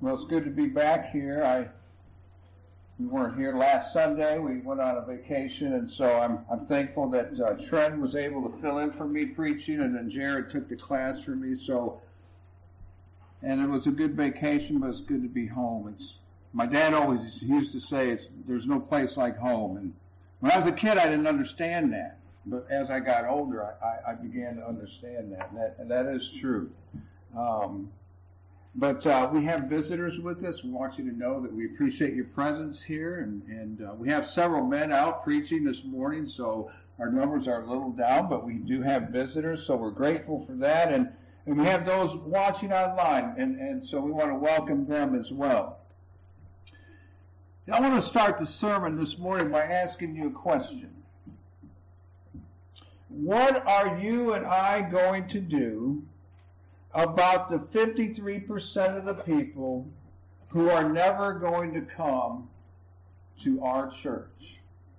Well, it's good to be back here. We weren't here last Sunday. We went on a vacation, and so I'm thankful that Trent was able to fill in for me preaching, and then Jared took the class for me. And it was a good vacation, but it's good to be home. My dad always used to say, there's no place like home. And when I was a kid, I didn't understand that. But as I got older, I began to understand that, and that is true. But we have visitors with us. We want you to know that we appreciate your presence here. And we have several men out preaching this morning, so our numbers are a little down, but we do have visitors, so we're grateful for that. And we have those watching online, and so we want to welcome them as well. I want to start the sermon this morning by asking you a question. What are you and I going to do about the 53% of the people who are never going to come to our church?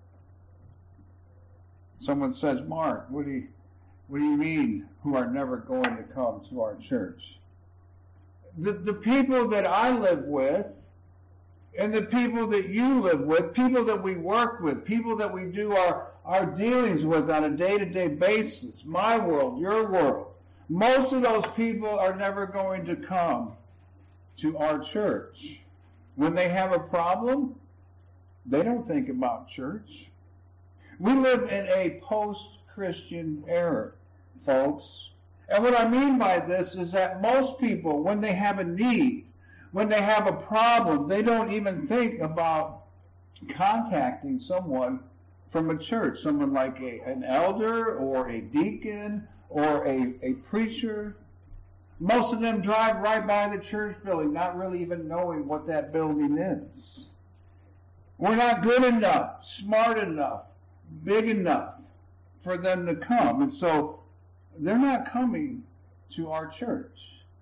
Someone says, Mark, what do you mean who are never going to come to our church? The people that I live with, and the people that you live with, people that we work with, people that we do our dealings with on a day-to-day basis, my world, your world, most of those people are never going to come to our church. When they have a problem, they don't think about church. We live in a post-Christian era, folks. And what I mean by this is that most people, when they have a need, when they have a problem, they don't even think about contacting someone from a church, someone like an elder or a deacon or a preacher. Most of them drive right by the church building, not really even knowing what that building is. We're not good enough, smart enough, big enough for them to come. And so they're not coming to our church.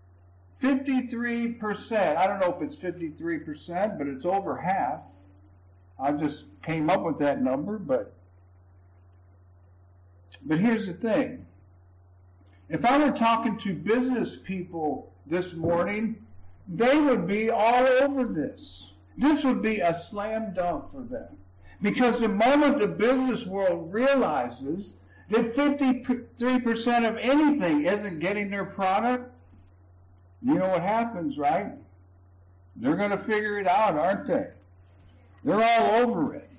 53%, I don't know if it's 53%, but it's over half. I just came up with that number, but here's the thing. If I were talking to business people this morning, they would be all over this. This would be a slam dunk for them. Because the moment the business world realizes that 53% of anything isn't getting their product, you know what happens, right? They're going to figure it out, aren't they? They're all over it.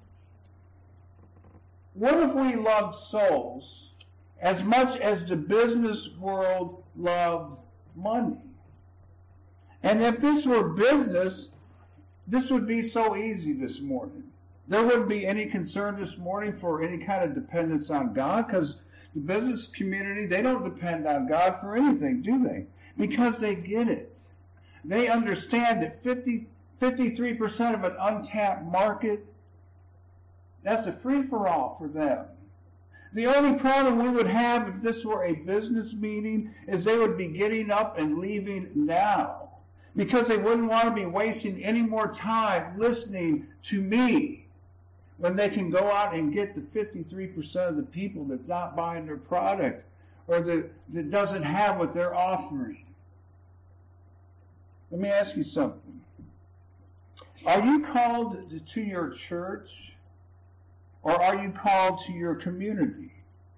What if we loved souls as much as the business world loved money? And if this were business, this would be so easy this morning. There wouldn't be any concern this morning for any kind of dependence on God, because the business community, they don't depend on God for anything, do they? Because they get it. They understand that 53% of an untapped market, that's a free-for-all for them. The only problem we would have if this were a business meeting is they would be getting up and leaving now, because they wouldn't want to be wasting any more time listening to me when they can go out and get the 53% of the people that's not buying their product or that doesn't have what they're offering. Let me ask you something. Are you called to your church, or are you called to your community?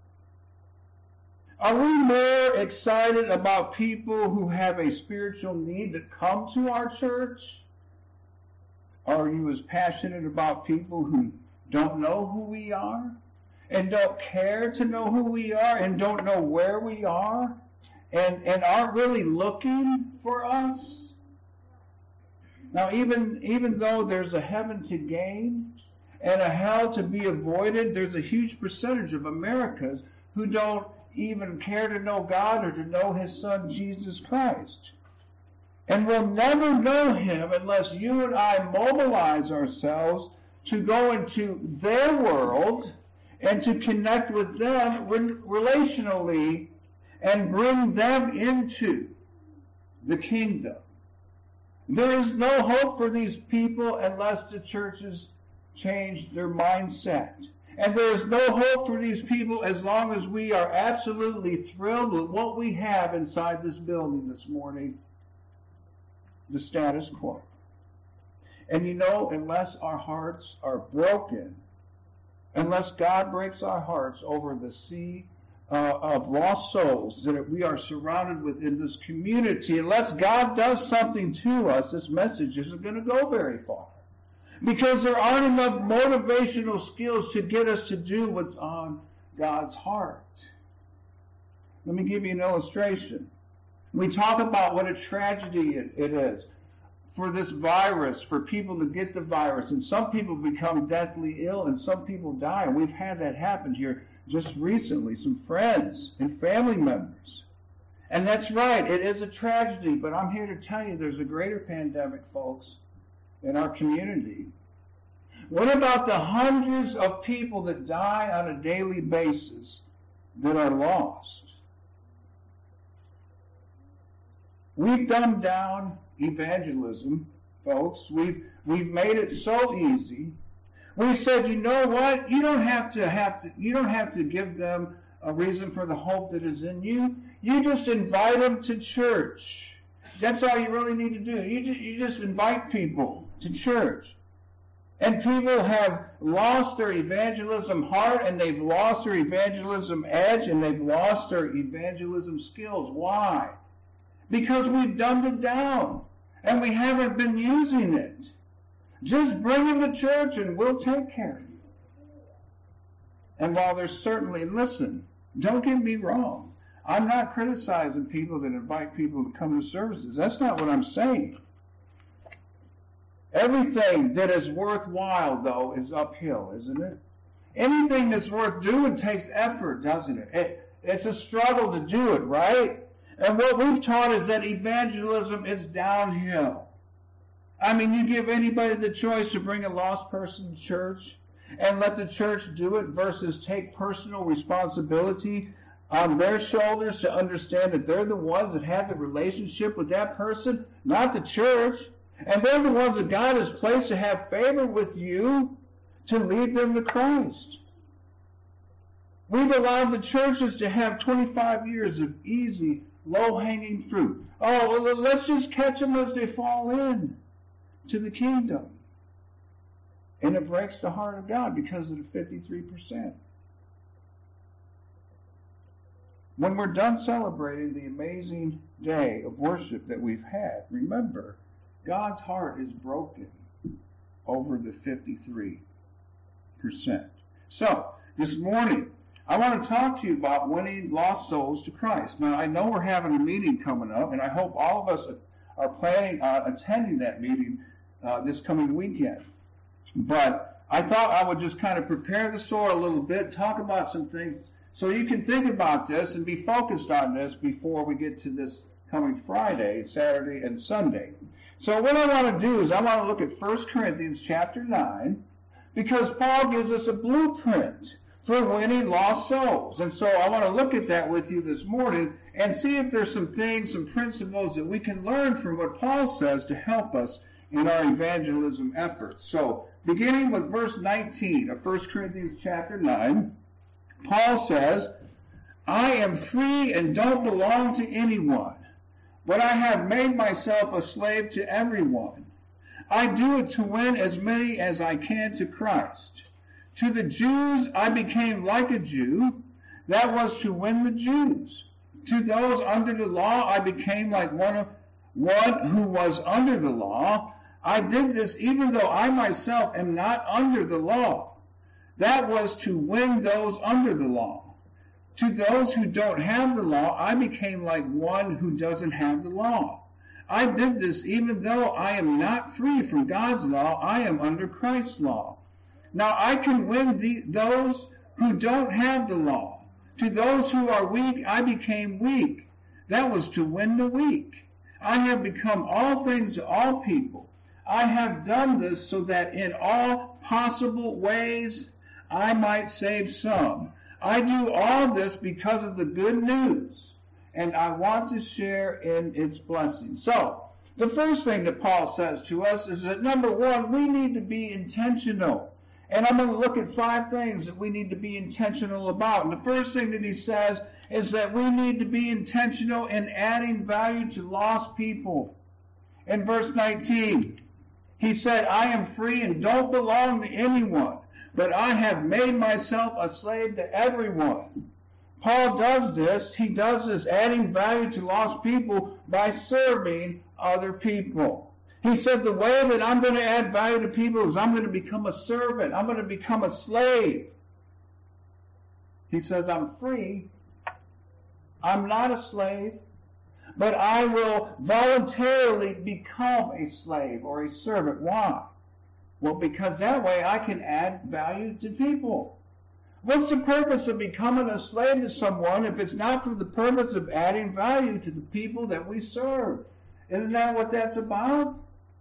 Are we more excited about people who have a spiritual need that come to our church? Or are you as passionate about people who don't know who we are, and don't care to know who we are, and don't know where we are, and aren't really looking for us? Now, even though there's a heaven to gain and a hell to be avoided, there's a huge percentage of Americans who don't even care to know God or to know His Son, Jesus Christ. And we'll never know Him unless you and I mobilize ourselves to go into their world and to connect with them relationally and bring them into the kingdom. There is no hope for these people unless the churches change their mindset. And there is no hope for these people as long as we are absolutely thrilled with what we have inside this building this morning. the status quo. And you know, unless our hearts are broken, unless God breaks our hearts over the sea of lost souls that we are surrounded with in this community, unless God does something to us, this message isn't going to go very far. Because there aren't enough motivational skills to get us to do what's on God's heart. Let me give you an illustration. We talk about what a tragedy it is for this virus, for people to get the virus, and some people become deathly ill and some people die. And we've had that happen here just recently, some friends and family members. And that's right, it is a tragedy, but I'm here to tell you there's a greater pandemic, folks, in our community. What about the hundreds of people that die on a daily basis that are lost? We've dumbed down evangelism, folks. We've made it so easy. We've said, you know what? You don't have to give them a reason for the hope that is in you. You just invite them to church. That's all you really need to do. You just invite people to church. And people have lost their evangelism heart, and they've lost their evangelism edge, and they've lost their evangelism skills. Why? Because we've dumbed it down, and we haven't been using it. Just bring them to church, and we'll take care of you. And while there's certainly, listen, don't get me wrong, I'm not criticizing people that invite people to come to services. That's not what I'm saying. Everything that is worthwhile, though, is uphill, isn't it? Anything that's worth doing takes effort, doesn't it? It's a struggle to do it, right? And what we've taught is that evangelism is downhill. I mean, you give anybody the choice to bring a lost person to church and let the church do it versus take personal responsibility on their shoulders to understand that they're the ones that have the relationship with that person, not the church. And they're the ones that God has placed to have favor with you to lead them to Christ. We've allowed the churches to have 25 years of easy, low-hanging fruit. Oh, well, let's just catch them as they fall in to the kingdom. And it breaks the heart of God because of the 53%. When we're done celebrating the amazing day of worship that we've had, remember, God's heart is broken over the 53%. So, this morning, I want to talk to you about winning lost souls to Christ. Now, I know we're having a meeting coming up, and I hope all of us are planning on attending that meeting this coming weekend. But I thought I would just kind of prepare the soil a little bit, talk about some things, so you can think about this and be focused on this before we get to this coming Friday, Saturday, and Sunday. So what I want to do is I want to look at 1 Corinthians chapter 9, because Paul gives us a blueprint for winning lost souls. And so I want to look at that with you this morning and see if there's some things, some principles that we can learn from what Paul says to help us in our evangelism efforts. So beginning with verse 19 of 1 Corinthians chapter 9, Paul says, I am free and don't belong to anyone, but I have made myself a slave to everyone. I do it to win as many as I can to Christ. To the Jews I became like a Jew. That was to win the Jews. To those under the law I became like one who was under the law. I did this even though I myself am not under the law. That was to win those under the law. To those who don't have the law, I became like one who doesn't have the law. I did this even though I am not free from God's law, I am under Christ's law. Now I can win those who don't have the law. To those who are weak, I became weak. That was to win the weak. I have become all things to all people. I have done this so that in all possible ways I might save some. I do all this because of the good news, and I want to share in its blessings. So, the first thing that Paul says to us is that, number one, we need to be intentional. And I'm going to look at 5 things that we need to be intentional about. And the first thing that he says is that we need to be intentional in adding value to lost people. In verse 19, he said, I am free and don't belong to anyone, but I have made myself a slave to everyone. Paul does this. He does this adding value to lost people by serving other people. He said the way that I'm going to add value to people is I'm going to become a servant. I'm going to become a slave. He says I'm free. I'm not a slave, but I will voluntarily become a slave or a servant. Why? Well, because that way I can add value to people. What's the purpose of becoming a slave to someone if it's not for the purpose of adding value to the people that we serve? Isn't that what that's about?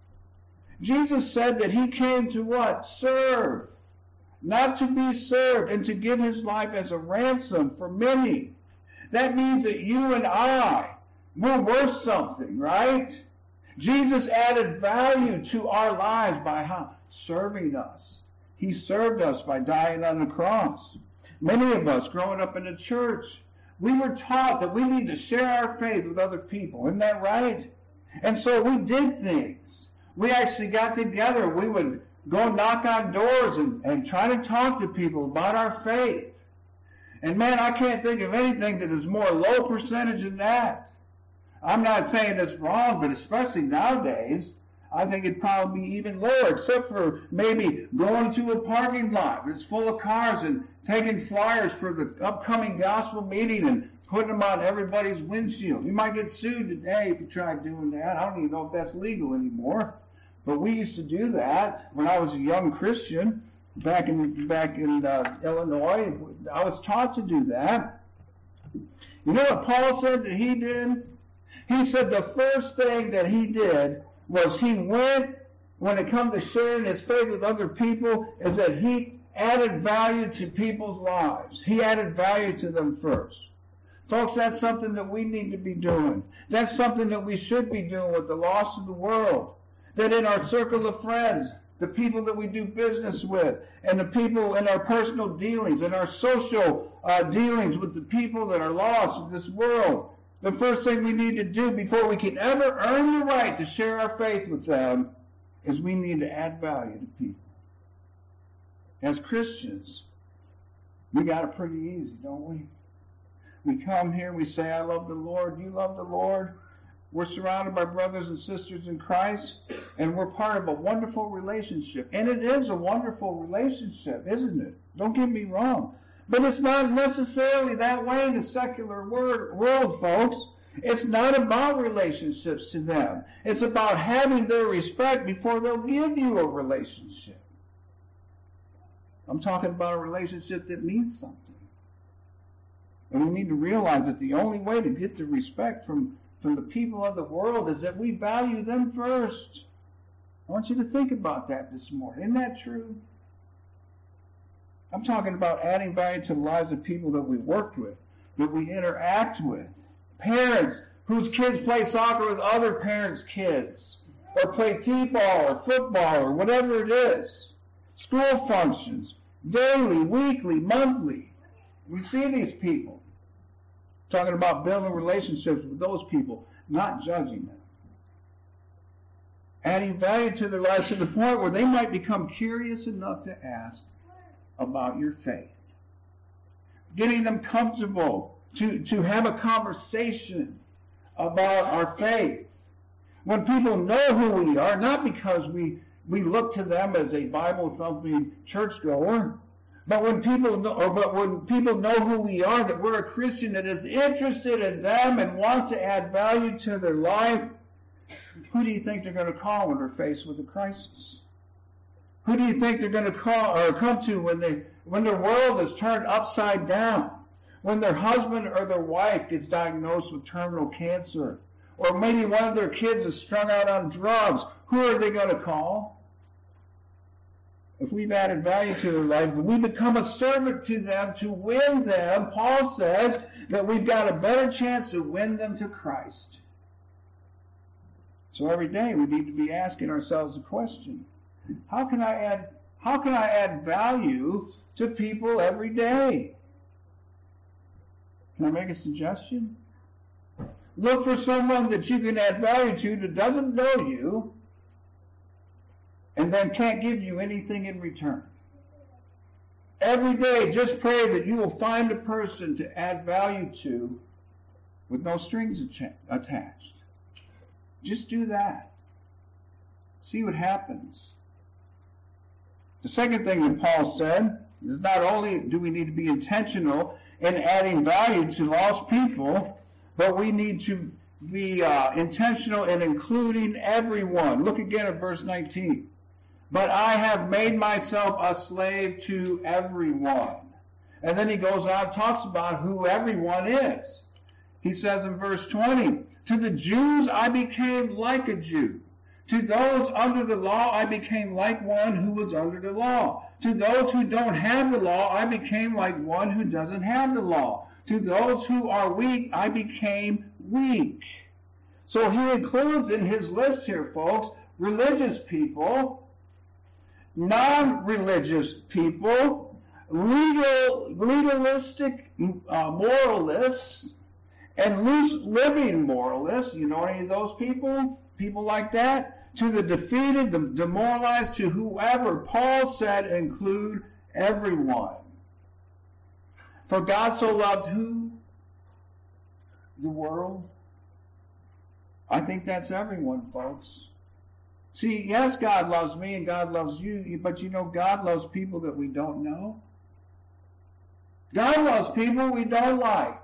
Jesus said that he came to what? Serve. Not to be served, and to give his life as a ransom for many. That means that you and I, we're worth something, right? Jesus added value to our lives by how? Serving us. He served us by dying on the cross. Many of us growing up in the church, we were taught that we need to share our faith with other people. Isn't that right? And so we did things. We actually got together. We would go knock on doors and try to talk to people about our faith. And man, I can't think of anything that is more low percentage than that. I'm not saying it's wrong, but especially nowadays, I think it'd probably be even lower, except for maybe going to a parking lot that's full of cars and taking flyers for the upcoming gospel meeting and putting them on everybody's windshield. You might get sued today if you try doing that. I don't even know if that's legal anymore. But we used to do that when I was a young Christian back in Illinois. I was taught to do that. You know what Paul said that he did? He said the first thing that he did was he went, when it comes to sharing his faith with other people, is that he added value to people's lives. He added value to them first. Folks, that's something that we need to be doing. That's something that we should be doing with the lost of the world. That in our circle of friends, the people that we do business with, and the people in our personal dealings, and our social dealings with the people that are lost in this world, the first thing we need to do before we can ever earn the right to share our faith with them is we need to add value to people. As Christians, we got it pretty easy, don't we? We come here, we say, I love the Lord, you love the Lord. We're surrounded by brothers and sisters in Christ, and we're part of a wonderful relationship. And it is a wonderful relationship, isn't it? Don't get me wrong. But it's not necessarily that way in the secular world, folks. It's not about relationships to them. It's about having their respect before they'll give you a relationship. I'm talking about a relationship that means something. And we need to realize that the only way to get the respect from the people of the world is that we value them first. I want you to think about that this morning. Isn't that true? I'm talking about adding value to the lives of people that we work with, that we interact with. Parents whose kids play soccer with other parents' kids, or play t-ball or football or whatever it is. School functions, daily, weekly, monthly. We see these people. Talking about building relationships with those people, not judging them. Adding value to their lives to the point where they might become curious enough to ask about your faith. Getting them comfortable to have a conversation about our faith. When people know who we are, not because we look to them as a Bible-thumping churchgoer, but when people know who we are, that we're a Christian that is interested in them and wants to add value to their life, who do you think they're going to call when they're faced with a crisis? Who do you think they're going to call or come to when their world is turned upside down? When their husband or their wife gets diagnosed with terminal cancer, or maybe one of their kids is strung out on drugs, who are they going to call? If we've added value to their life, when we become a servant to them to win them, Paul says that we've got a better chance to win them to Christ. So every day we need to be asking ourselves the question, how can I add value to people every day? Can I make a suggestion? Look for someone that you can add value to that doesn't know you and then can't give you anything in return. Every day, just pray that you will find a person to add value to with no strings attached. Just do that. See what happens. The second thing that Paul said is not only do we need to be intentional in adding value to lost people, but we need to be intentional in including everyone. Look again at verse 19. But I have made myself a slave to everyone. And then he goes on and talks about who everyone is. He says in verse 20, to the Jews I became like a Jew. To those under the law I became like one who was under the law. To those who don't have the law I became like one who doesn't have the law. To those who are weak I became weak. So he includes in his list here, folks, religious people, non-religious people, legalistic moralists, and loose living moralists. You know any of those people? People like that? To the defeated, the demoralized, to whoever. Paul said include everyone. For God so loved who? The world. I think that's everyone, folks. See, yes, God loves me and God loves you, but you know, God loves people that we don't know. God loves people we don't like.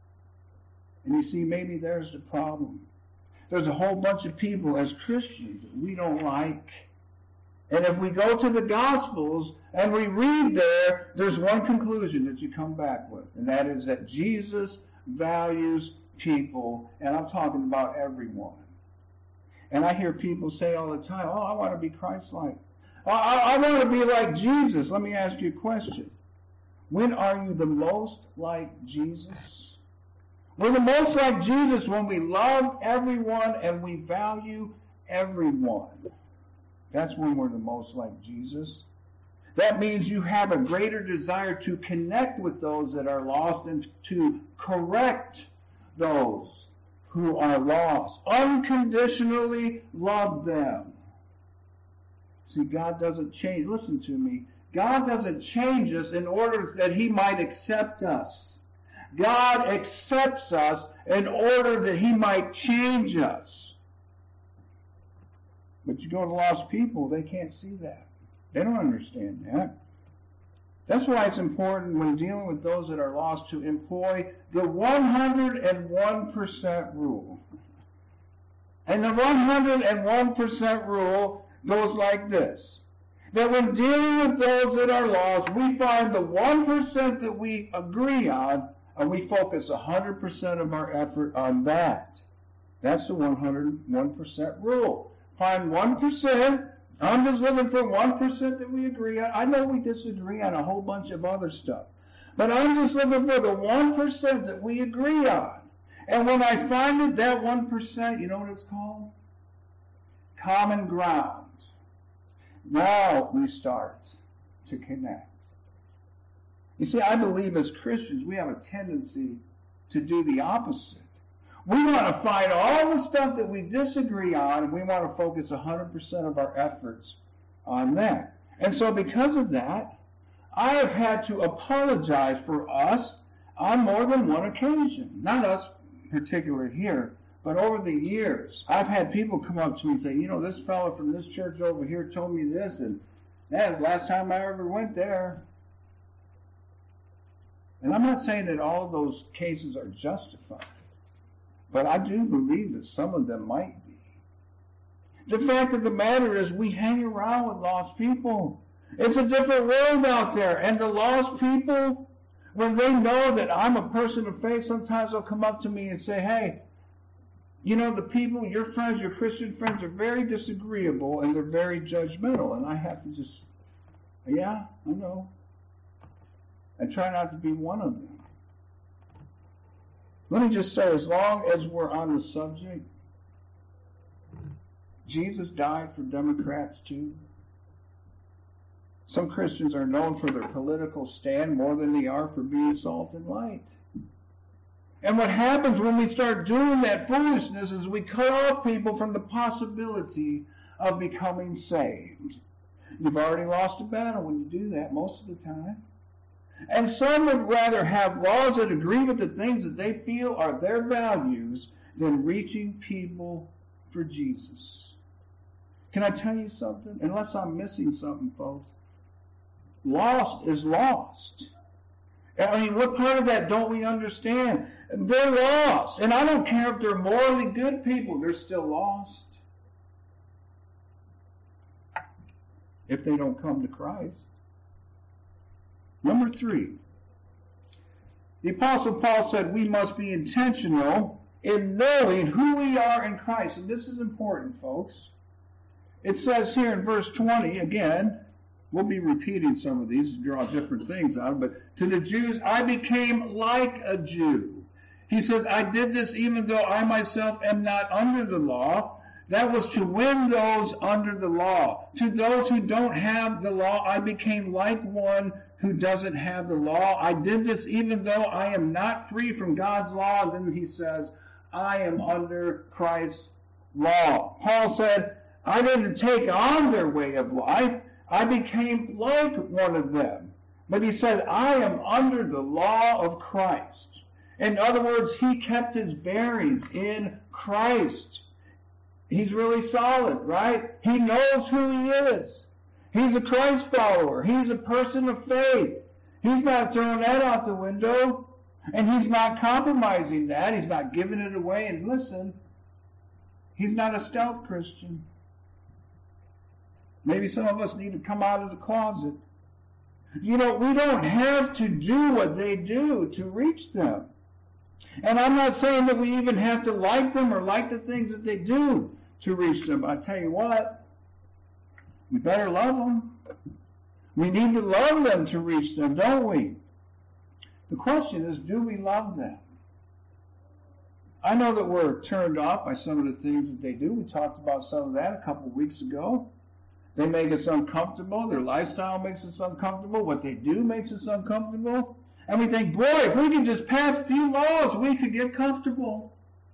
And you see, maybe there's the problem. There's a whole bunch of people as Christians that we don't like. And if we go to the Gospels and we read there, there's one conclusion that you come back with, and that is that Jesus values people, and I'm talking about everyone. And I hear people say all the time, oh, I want to be Christ-like. I want to be like Jesus. Let me ask you a question. When are you the most like Jesus? We're the most like Jesus when we love everyone and we value everyone. That's when we're the most like Jesus. That means you have a greater desire to connect with those that are lost and to correct those who are lost. Unconditionally love them. See, God doesn't change. Listen to me. God doesn't change us in order that he might accept us. God accepts us in order that he might change us. But you go to lost people, they can't see that. They don't understand that. That's why it's important when dealing with those that are lost to employ the 101% rule. And the 101% rule goes like this. That when dealing with those that are lost, we find the 1% that we agree on, and we focus 100% of our effort on that. That's the 101% rule. Find 1%. I'm just looking for 1% that we agree on. I know we disagree on a whole bunch of other stuff. But I'm just looking for the 1% that we agree on. And when I find it, that 1%, you know what it's called? Common ground. Now we start to connect. You see, I believe as Christians we have a tendency to do the opposite. We want to find all the stuff that we disagree on, and we want to focus 100% of our efforts on that. And so because of that, I have had to apologize for us on more than one occasion. Not us particular here, but over the years. I've had people come up to me and say, you know, this fellow from this church over here told me this, and that was the last time I ever went there. And I'm not saying that all of those cases are justified. But I do believe that some of them might be. The fact of the matter is we hang around with lost people. It's a different world out there. And the lost people, when they know that I'm a person of faith, sometimes they'll come up to me and say, hey, you know, the people, your friends, your Christian friends are very disagreeable and they're very judgmental. And I have to just, yeah, I know. And try not to be one of them. Let me just say, as long as we're on the subject, Jesus died for Democrats too. Some Christians are known for their political stand more than they are for being salt and light. And what happens when we start doing that foolishness is we cut off people from the possibility of becoming saved. You've already lost a battle when you do that most of the time. And some would rather have laws that agree with the things that they feel are their values than reaching people for Jesus. Can I tell you something? Unless I'm missing something, folks, lost is lost. I mean, what part of that don't we understand? They're lost. And I don't care if they're morally good people, they're still lost. If they don't come to Christ. Number 3. The Apostle Paul said we must be intentional in knowing who we are in Christ. And this is important, folks. It says here in verse 20, again, we'll be repeating some of these to draw different things out, but to the Jews, I became like a Jew. He says, I did this even though I myself am not under the law. That was to win those under the law. To those who don't have the law, I became like one who doesn't have the law. I did this even though I am not free from God's law. And then he says, I am under Christ's law. Paul said, I didn't take on their way of life. I became like one of them. But he said, I am under the law of Christ. In other words, he kept his bearings in Christ. He's really solid, right? He knows who he is. He's a Christ follower. He's a person of faith. He's not throwing that out the window. And he's not compromising that. He's not giving it away. And listen, he's not a stealth Christian. Maybe some of us need to come out of the closet. You know, we don't have to do what they do to reach them. And I'm not saying that we even have to like them or like the things that they do to reach them. I tell you what, we better love them. We need to love them to reach them, don't we? The question is, do we love them? I know that we're turned off by some of the things that they do. We talked about some of that a couple of weeks ago. They make us uncomfortable. Their lifestyle makes us uncomfortable. What they do makes us uncomfortable. And we think, boy, if we can just pass a few laws, we could get comfortable.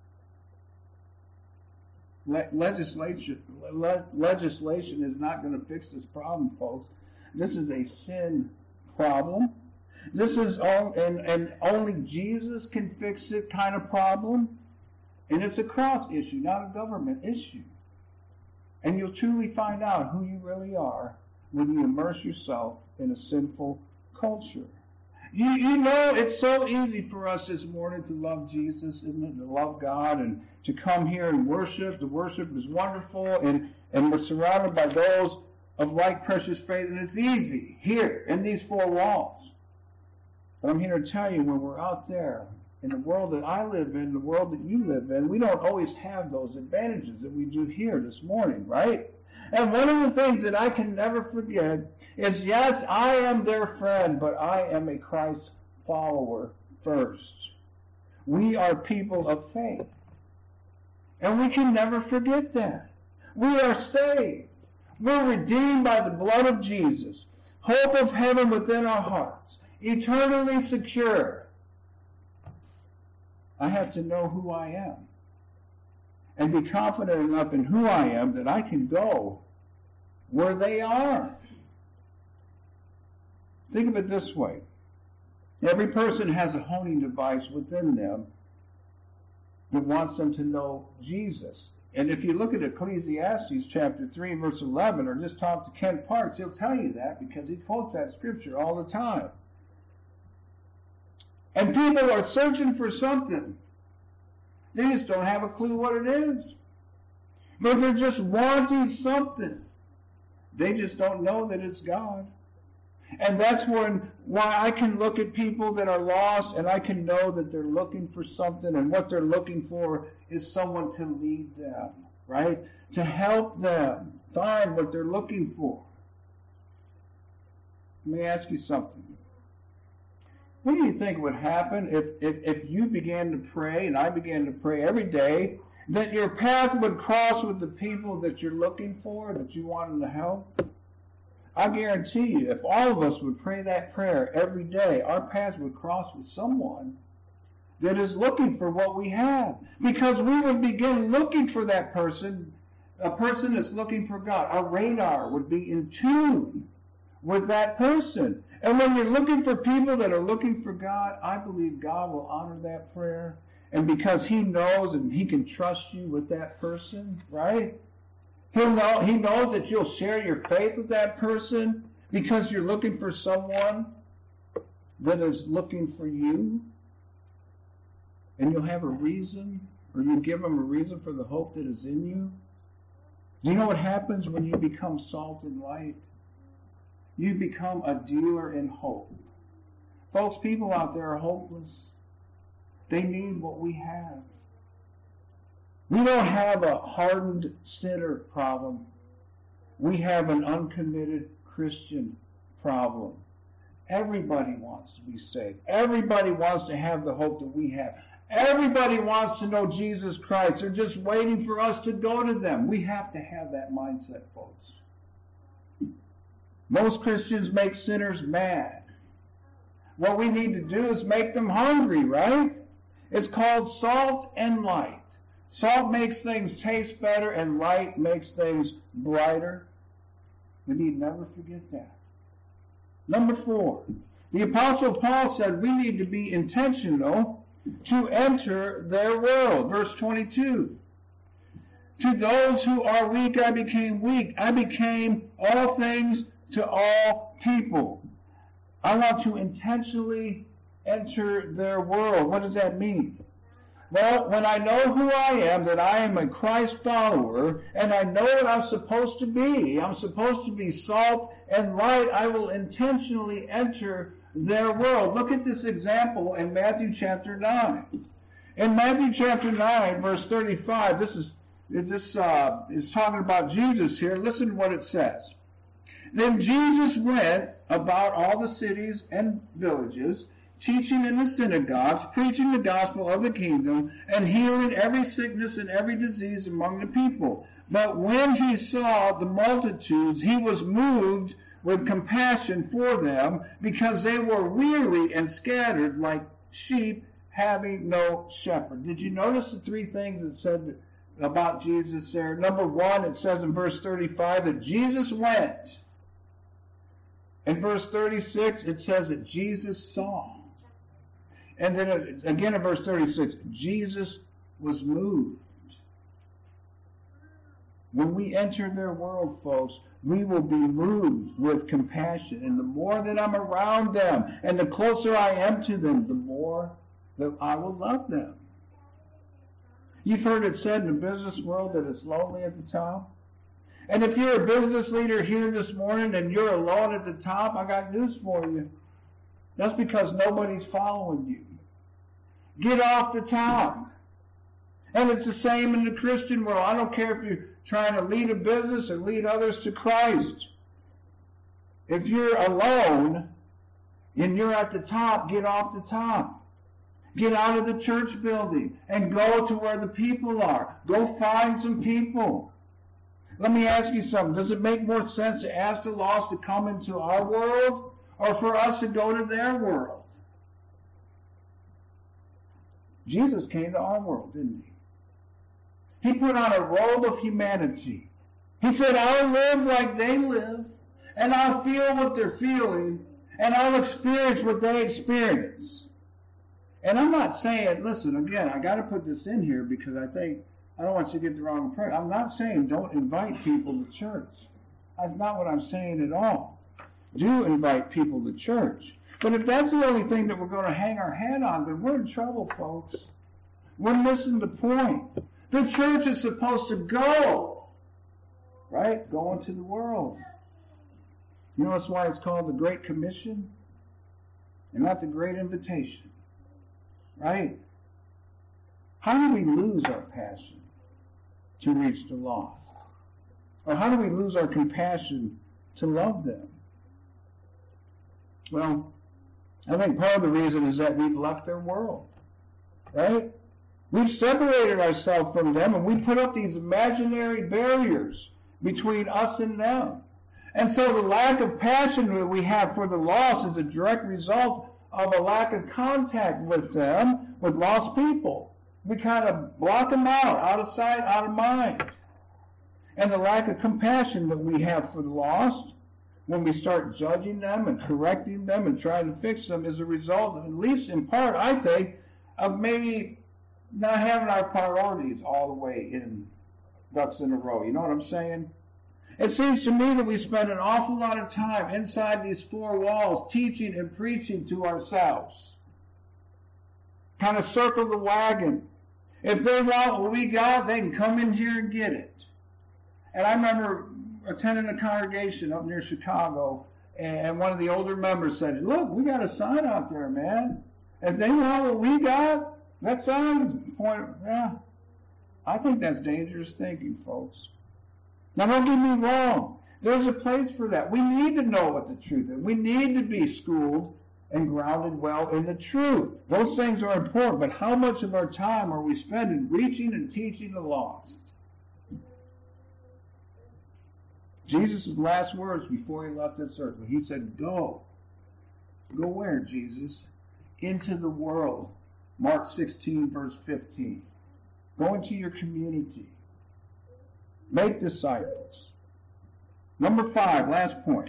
Legislation is not going to fix this problem, folks. This is a sin problem. This is and only Jesus can fix it kind of problem. And it's a cross issue, not a government issue. And you'll truly find out who you really are when you immerse yourself in a sinful culture. You know, it's so easy for us this morning to love Jesus, isn't it? To love God and to come here and worship. The worship is wonderful, and we're surrounded by those of like precious faith, and it's easy here in these four walls. But I'm here to tell you, when we're out there in the world that I live in, the world that you live in, we don't always have those advantages that we do here this morning, right? And one of the things that I can never forget is, yes, I am their friend, but I am a Christ follower first. We are people of faith. And we can never forget that. We are saved. We're redeemed by the blood of Jesus. Hope of heaven within our hearts. Eternally secure. I have to know who I am. And be confident enough in who I am that I can go where they are. Think of it this way. Every person has a honing device within them that wants them to know Jesus. And if you look at Ecclesiastes chapter 3, verse 11, or just talk to Kent Parks, he'll tell you that because he quotes that scripture all the time. And people are searching for something. They just don't have a clue what it is. But they're just wanting something. They just don't know that it's God. And that's why I can look at people that are lost and I can know that they're looking for something, and what they're looking for is someone to lead them, right? To help them find what they're looking for. Let me ask you something. What do you think would happen if you began to pray and I began to pray every day, that your path would cross with the people that you're looking for, that you want them to help? I guarantee you, if all of us would pray that prayer every day, our paths would cross with someone that is looking for what we have. Because we would begin looking for that person, a person that's looking for God. Our radar would be in tune with that person. And when you're looking for people that are looking for God, I believe God will honor that prayer. And because He knows and He can trust you with that person, right? He knows that you'll share your faith with that person because you're looking for someone that is looking for you. And you'll have a reason, or you give them a reason for the hope that is in you. Do you know what happens when you become salt and light? You become a dealer in hope. Folks, people out there are hopeless. They need what we have. We don't have a hardened sinner problem. We have an uncommitted Christian problem. Everybody wants to be saved. Everybody wants to have the hope that we have. Everybody wants to know Jesus Christ. They're just waiting for us to go to them. We have to have that mindset, folks. Most Christians make sinners mad. What we need to do is make them hungry, right? It's called salt and light. Salt makes things taste better and light makes things brighter. We need never forget that. Number 4, the Apostle Paul said we need to be intentional to enter their world. Verse 22. To those who are weak, I became weak. I became all things to all people. I want to intentionally enter their world. What does that mean? Well, when I know who I am, that I am a Christ follower, and I know what I'm supposed to be salt and light, I will intentionally enter their world. Look at this example in Matthew chapter 9. In Matthew chapter 9, verse 35, this is talking about Jesus here. Listen to what it says. Then Jesus went about all the cities and villages, teaching in the synagogues, preaching the gospel of the kingdom, and healing every sickness and every disease among the people. But when he saw the multitudes, he was moved with compassion for them, because they were weary and scattered like sheep having no shepherd. Did you notice the 3 things it said about Jesus there? Number 1, it says in verse 35 that Jesus went. In verse 36, it says that Jesus saw. And then again in verse 36, Jesus was moved. When we enter their world, folks, we will be moved with compassion. And the more that I'm around them and the closer I am to them, the more that I will love them. You've heard it said in the business world that it's lonely at the top. And if you're a business leader here this morning and you're alone at the top, I got news for you. That's because nobody's following you. Get off the top. And it's the same in the Christian world. I don't care if you're trying to lead a business or lead others to Christ. If you're alone and you're at the top, get off the top. Get out of the church building and go to where the people are. Go find some people. Let me ask you something. Does it make more sense to ask the lost to come into our world or for us to go to their world? Jesus came to our world, didn't he? He put on a robe of humanity. He said, I'll live like they live, and I'll feel what they're feeling, and I'll experience what they experience. And I'm not saying, listen, again, I got to put this in here because I don't want you to get the wrong impression. I'm not saying don't invite people to church. That's not what I'm saying at all. Do invite people to church. But if that's the only thing that we're going to hang our hat on, then we're in trouble, folks. We're missing the point. The church is supposed to go, right? Go into the world. You know that's why it's called the Great Commission and not the Great Invitation, right? How do we lose our passion to reach the lost? Or how do we lose our compassion to love them? Well, I think part of the reason is that we've left their world, right? We've separated ourselves from them, and we put up these imaginary barriers between us and them. And so the lack of passion that we have for the lost is a direct result of a lack of contact with them, with lost people. We kind of block them out of sight, out of mind. And the lack of compassion that we have for the lost, when we start judging them and correcting them and trying to fix them, is a result, at least in part, I think, of maybe not having our priorities all the way in ducks in a row. You know what I'm saying? It seems to me that we spend an awful lot of time inside these four walls teaching and preaching to ourselves. Kind of circle the wagon. If they want what we got, they can come in here and get it. And I remember attending a congregation up near Chicago, and one of the older members said, "Look, we got a sign out there, man. If they want what we got, that sign is point." Yeah, I think that's dangerous thinking, folks. Now, don't get me wrong. There's a place for that. We need to know what the truth is. We need to be schooled and grounded well in the truth. Those things are important, but how much of our time are we spending reaching and teaching the lost? Jesus' last words before he left this earth, he said, go. Go where, Jesus? Into the world. Mark 16, verse 15. Go into your community. Make disciples. Number 5, last point.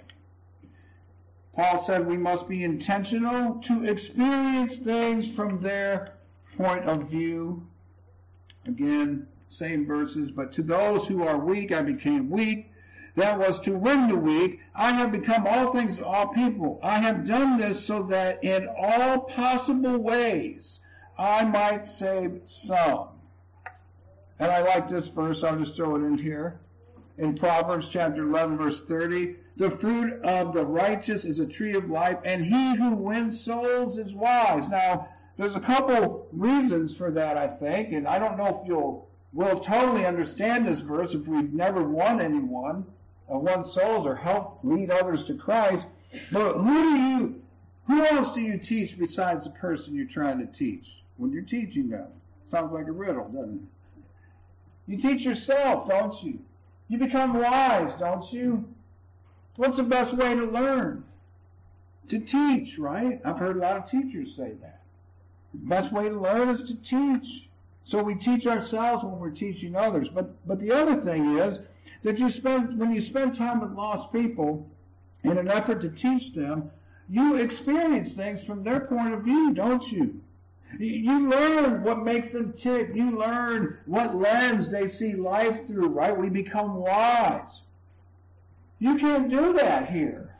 Paul said we must be intentional to experience things from their point of view. Again, same verses. But to those who are weak, I became weak. That was to win the weak. I have become all things to all people. I have done this so that in all possible ways I might save some. And I like this verse. I'll just throw it in here. In Proverbs chapter 11, verse 30, the fruit of the righteous is a tree of life, and he who wins souls is wise. Now, there's a couple reasons for that, I think, and I don't know if we'll totally understand this verse if we've never won anyone, won souls, or helped lead others to Christ. But who else do you teach besides the person you're trying to teach when you're teaching them? Sounds like a riddle, doesn't it? You teach yourself, don't you? You become wise, don't you? What's the best way to learn? To teach, right? I've heard a lot of teachers say that. The best way to learn is to teach. So we teach ourselves when we're teaching others. But the other thing is that when you spend time with lost people in an effort to teach them, you experience things from their point of view, don't you? You learn what makes them tick. You learn what lens they see life through, right? We become wise. You can't do that here.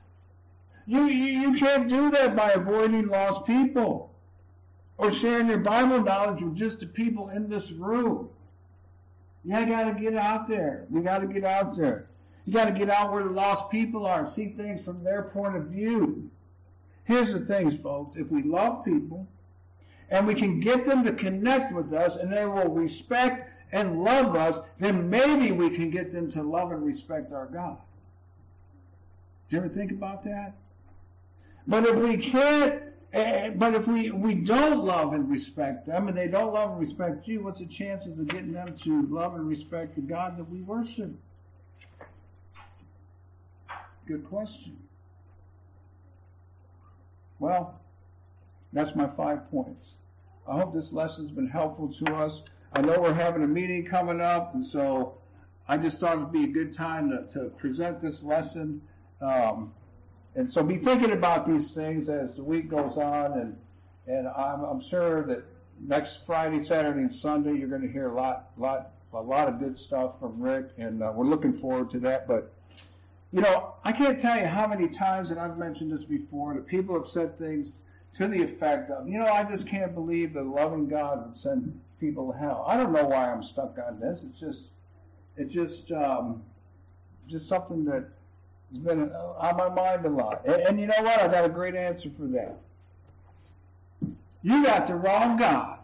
You can't do that by avoiding lost people or sharing your Bible knowledge with just the people in this room. You got to get out there. We got to get out there. You got to get out where the lost people are and see things from their point of view. Here's the thing, folks. If we love people, and we can get them to connect with us, and they will respect and love us, then maybe we can get them to love and respect our God. Do you ever think about that? But if we can't, if we don't love and respect them, and they don't love and respect you, what's the chances of getting them to love and respect the God that we worship? Good question. Well, that's my 5 points. I hope this lesson's been helpful to us. I know we're having a meeting coming up, and so I just thought it'd be a good time to present this lesson. And so be thinking about these things as the week goes on, and I'm sure that next Friday, Saturday, and Sunday you're going to hear a lot of good stuff from Rick, and we're looking forward to that. But you know, I can't tell you how many times, and I've mentioned this before, that people have said things to the effect of, I just can't believe that a loving God would send people to hell. I don't know why I'm stuck on this. It's just something that has been on my mind a lot. And you know what? I got a great answer for that. You got the wrong God.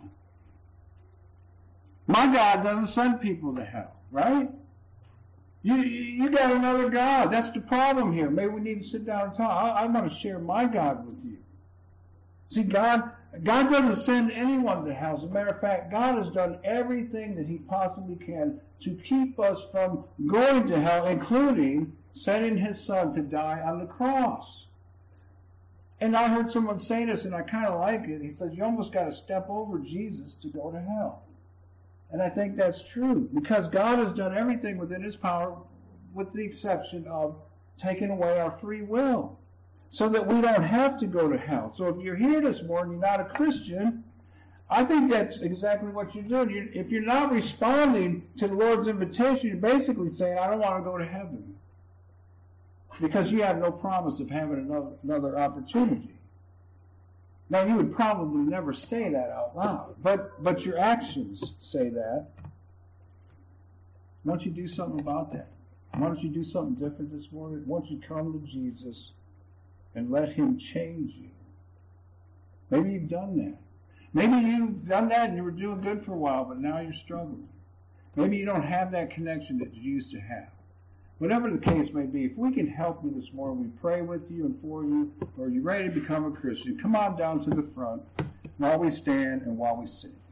My God doesn't send people to hell, right? You got another God. That's the problem here. Maybe we need to sit down and talk. I'm going to share my God with you. See, God doesn't send anyone to hell. As a matter of fact, God has done everything that he possibly can to keep us from going to hell, including sending his son to die on the cross. And I heard someone say this, and I kind of like it. He says, you almost got to step over Jesus to go to hell. And I think that's true, because God has done everything within his power, with the exception of taking away our free will, so that we don't have to go to hell. So if you're here this morning, you're not a Christian, I think that's exactly what you're doing. If you're not responding to the Lord's invitation, you're basically saying, I don't want to go to heaven, because you have no promise of having another opportunity. Now, you would probably never say that out loud, but your actions say that. Why don't you do something about that? Why don't you do something different this morning? Why don't you come to Jesus and let him change you? Maybe you've done that. Maybe you've done that and you were doing good for a while, but now you're struggling. Maybe you don't have that connection that you used to have. Whatever the case may be, if we can help you this morning, we pray with you and for you, or you're ready to become a Christian, come on down to the front while we stand and while we sing.